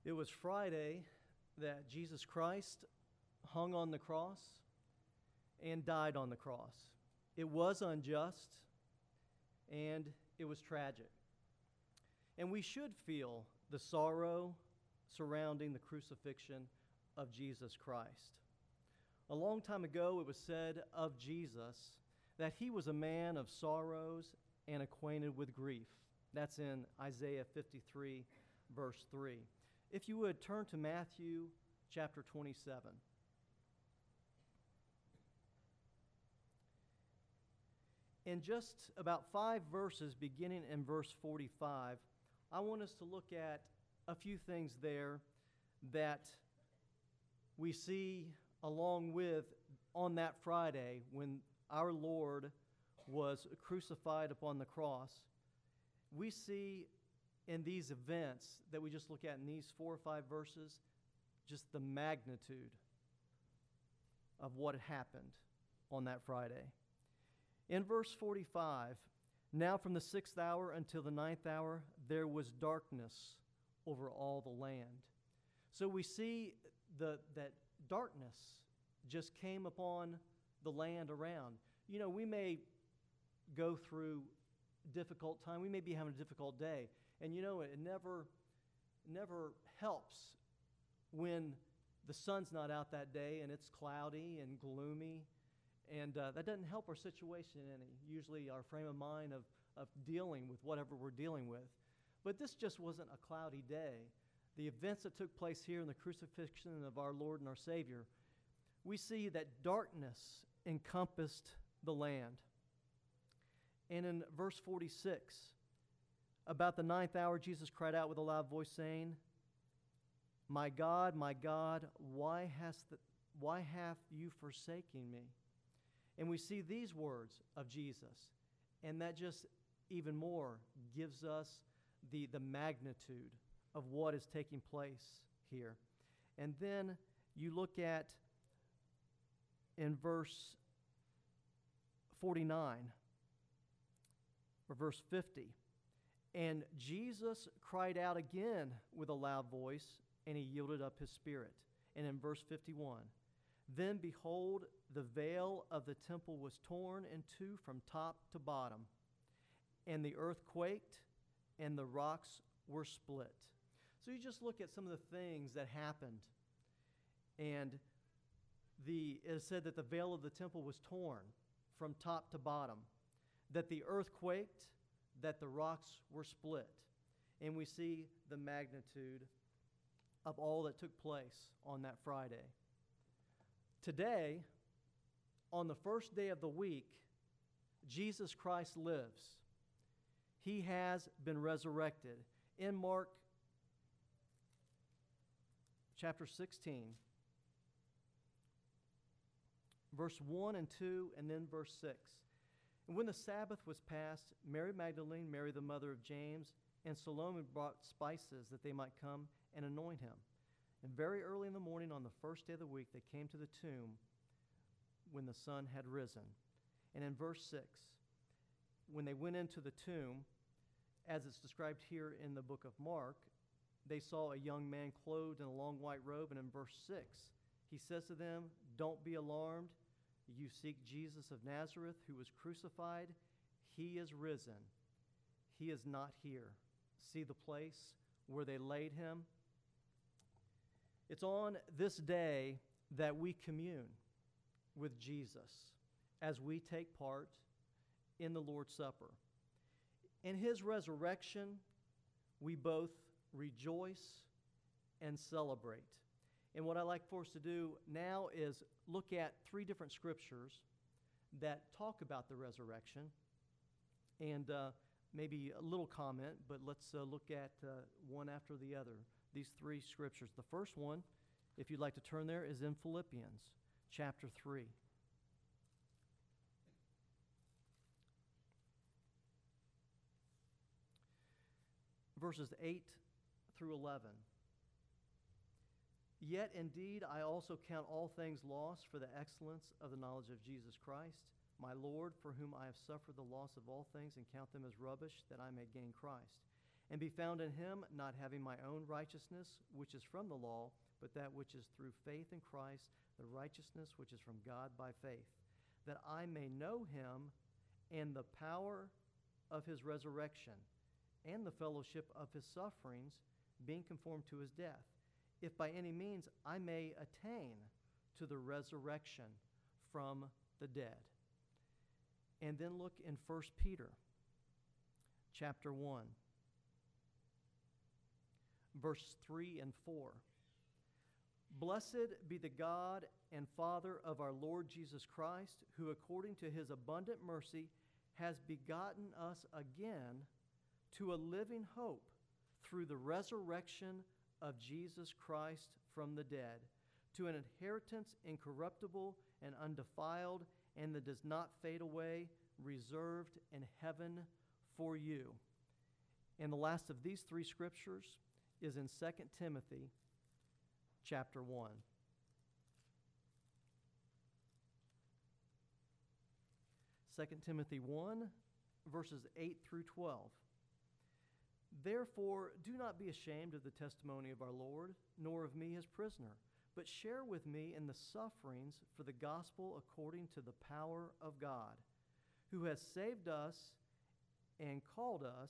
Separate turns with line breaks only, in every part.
It was Friday that Jesus Christ hung on the cross and died on the cross. It was unjust and it was tragic. And we should feel the sorrow surrounding the crucifixion of Jesus Christ. A long time ago, it was said of Jesus that he was a man of sorrows and acquainted with grief. That's in Isaiah 53, verse 3. If you would turn to Matthew chapter 27. In just about 5 verses, beginning in verse 45, I want us to look at a few things there that we see along with on that Friday when our Lord was crucified upon the cross. We see in these events that we just look at in these 4 or 5 verses, just the magnitude of what had happened on that Friday. In verse 45, now from the 6th hour until the 9th hour, there was darkness over all the land. So we see that darkness just came upon the land around. You know, we may go through difficult time. We may be having a difficult day. And you know, it never helps when the sun's not out that day and it's cloudy and gloomy. And that doesn't help our situation any. Usually our frame of mind of dealing with whatever we're dealing with. But this just wasn't a cloudy day. The events that took place here in the crucifixion of our Lord and our Savior, we see that darkness encompassed the land. And in verse 46, about the 9th hour, Jesus cried out with a loud voice, saying, my God, why have you forsaken me? And we see these words of Jesus, and that just even more gives us the magnitude of what is taking place here. And then you look at in verse 49, or verse 50, and Jesus cried out again with a loud voice, and he yielded up his spirit. And in verse 51, then behold, the veil of the temple was torn in two from top to bottom, and the earth quaked, and the rocks were split. So you just look at some of the things that happened, and it is said that the veil of the temple was torn from top to bottom, that the earth quaked, that the rocks were split. And we see the magnitude of all that took place on that Friday. Today, on the first day of the week, Jesus Christ lives. He has been resurrected. In Mark chapter 16, verse 1 and 2, and then verse 6. And when the Sabbath was past, Mary Magdalene, Mary the mother of James, and Salome brought spices that they might come and anoint him. And very early in the morning on the first day of the week, they came to the tomb when the sun had risen. And in verse 6, when they went into the tomb, as it's described here in the book of Mark, they saw a young man clothed in a long white robe. And in verse 6, he says to them, don't be alarmed. You seek Jesus of Nazareth, who was crucified. He is risen. He is not here. See the place where they laid him? It's on this day that we commune with Jesus as we take part in the Lord's Supper. In his resurrection, we both rejoice and celebrate. And what I'd like for us to do now is look at 3 different scriptures that talk about the resurrection, and maybe a little comment, but let's look at one after the other. These 3 scriptures. The first one, if you'd like to turn there, is in Philippians chapter 3. Verses 8 through 11. Yet indeed I also count all things lost for the excellence of the knowledge of Jesus Christ, my Lord, for whom I have suffered the loss of all things, and count them as rubbish, that I may gain Christ, and be found in him, not having my own righteousness, which is from the law, but that which is through faith in Christ, the righteousness which is from God by faith, that I may know him and the power of his resurrection, and the fellowship of his sufferings, being conformed to his death, if by any means I may attain to the resurrection from the dead. And then look in 1 Peter chapter 1, verse 3 and 4. Blessed be the God and Father of our Lord Jesus Christ, who according to his abundant mercy has begotten us again to a living hope through the resurrection of Jesus Christ from the dead, to an inheritance incorruptible and undefiled, and that does not fade away, reserved in heaven for you. And the last of these three scriptures is in 2 Timothy chapter 1. 2 Timothy 1, verses 8 through 12. Therefore, do not be ashamed of the testimony of our Lord, nor of me his prisoner, but share with me in the sufferings for the gospel according to the power of God, who has saved us and called us,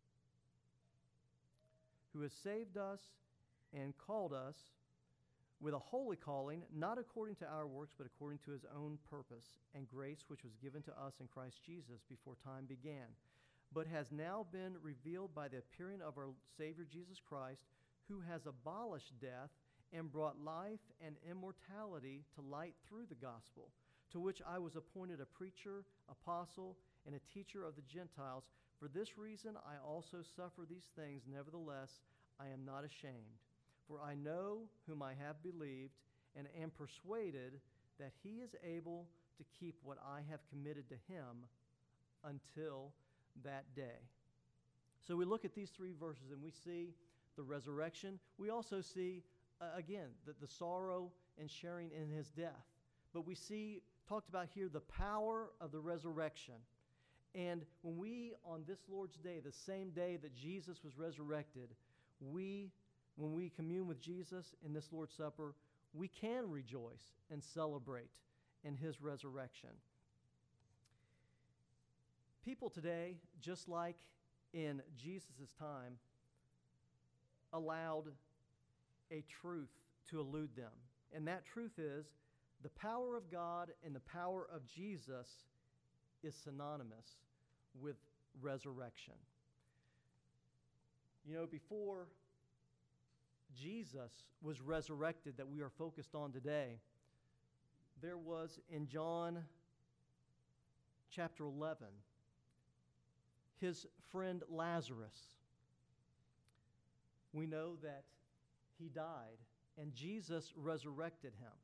with a holy calling, not according to our works, but according to his own purpose and grace, which was given to us in Christ Jesus before time began, but has now been revealed by the appearing of our Savior Jesus Christ, who has abolished death and brought life and immortality to light through the gospel, to which I was appointed a preacher, apostle, and a teacher of the Gentiles. For this reason I also suffer these things. Nevertheless, I am not ashamed. For I know whom I have believed, and am persuaded that he is able to keep what I have committed to him until that day. So we look at these three verses and we see the resurrection. We also see, again, the sorrow and sharing in his death. But we see, talked about here, the power of the resurrection. And when we, on this Lord's Day, the same day that Jesus was resurrected, when we commune with Jesus in this Lord's Supper, we can rejoice and celebrate in his resurrection. People today, just like in Jesus' time, allowed a truth to elude them. And that truth is the power of God and the power of Jesus is synonymous with resurrection. You know, before Jesus was resurrected that we are focused on today, there was in John chapter 11, his friend Lazarus. We know that he died and Jesus resurrected him.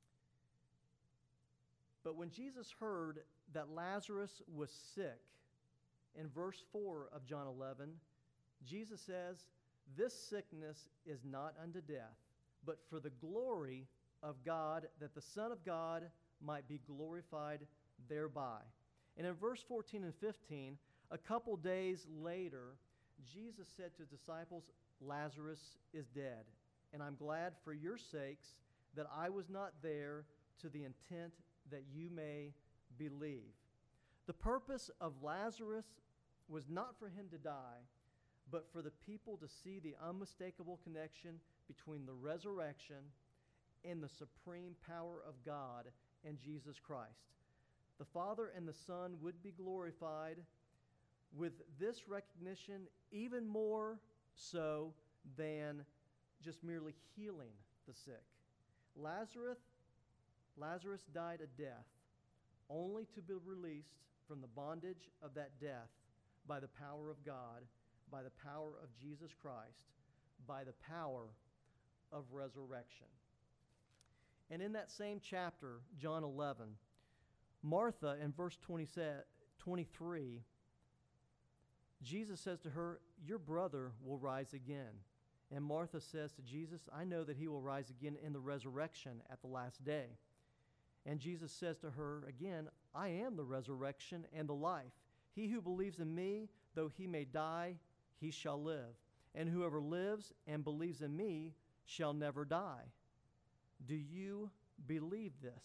But when Jesus heard that Lazarus was sick, in verse 4 of John 11, Jesus says, "This sickness is not unto death, but for the glory of God, that the Son of God might be glorified thereby." And in verse 14 and 15, a couple days later, Jesus said to his disciples, "Lazarus is dead, and I'm glad for your sakes that I was not there, to the intent that you may believe." The purpose of Lazarus was not for him to die, but for the people to see the unmistakable connection between the resurrection and the supreme power of God and Jesus Christ. The Father and the Son would be glorified with this recognition, even more so than just merely healing the sick. Lazarus died a death, only to be released from the bondage of that death by the power of God, by the power of Jesus Christ, by the power of resurrection. And in that same chapter, John 11, Martha, in verse 23, Jesus says to her, "Your brother will rise again." And Martha says to Jesus, "I know that he will rise again in the resurrection at the last day." And Jesus says to her again, "I am the resurrection and the life. He who believes in me, though he may die, he shall live. And whoever lives and believes in me shall never die. Do you believe this?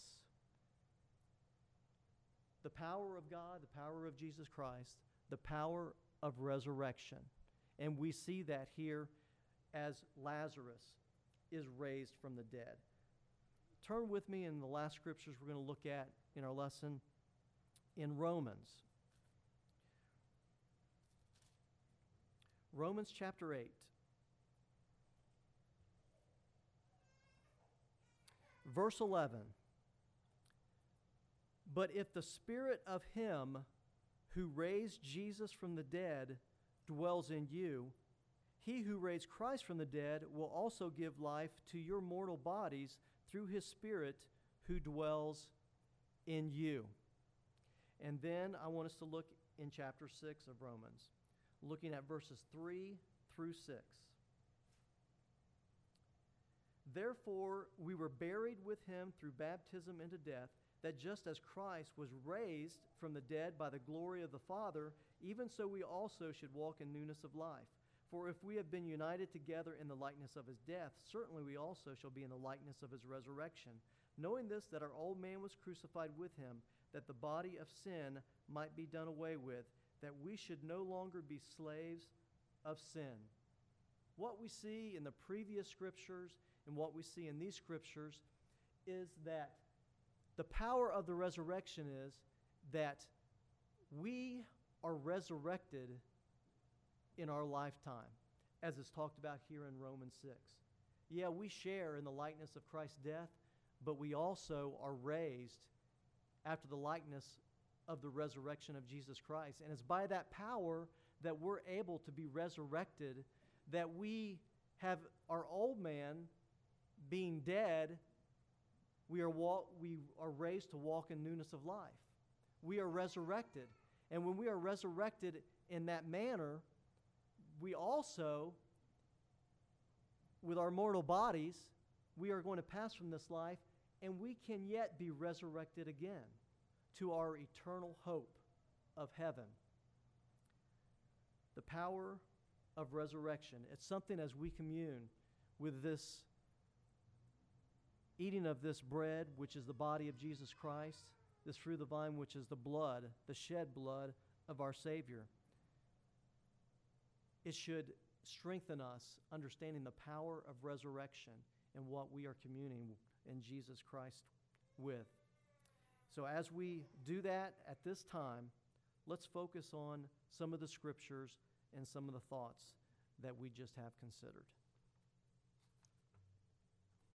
The power of God, the power of Jesus Christ, the power of resurrection. And we see that here as Lazarus is raised from the dead. Turn with me in the last scriptures we're going to look at in our lesson in Romans. Romans chapter 8. Verse 11. But if the spirit of him who raised Jesus from the dead dwells in you, he who raised Christ from the dead will also give life to your mortal bodies through his Spirit who dwells in you. And then I want us to look in chapter 6 of Romans, looking at verses 3 through 6. Therefore, we were buried with him through baptism into death, that just as Christ was raised from the dead by the glory of the Father, even so we also should walk in newness of life. For if we have been united together in the likeness of his death, certainly we also shall be in the likeness of his resurrection, knowing this, that our old man was crucified with him, that the body of sin might be done away with, that we should no longer be slaves of sin. What we see in the previous scriptures and what we see in these scriptures is that the power of the resurrection is that we are resurrected in our lifetime, as is talked about here in Romans 6. Yeah, we share in the likeness of Christ's death, but we also are raised after the likeness of the resurrection of Jesus Christ. And it's by that power that we're able to be resurrected, that we have our old man being dead, we are raised to walk in newness of life. We are resurrected. And when we are resurrected in that manner, we also, with our mortal bodies, we are going to pass from this life, and we can yet be resurrected again to our eternal hope of heaven. The power of resurrection. It's something as we commune with this eating of this bread, which is the body of Jesus Christ, this fruit of the vine, which is the blood, the shed blood of our Savior. It should strengthen us, understanding the power of resurrection and what we are communing in Jesus Christ with. So as we do that at this time, let's focus on some of the scriptures and some of the thoughts that we just have considered.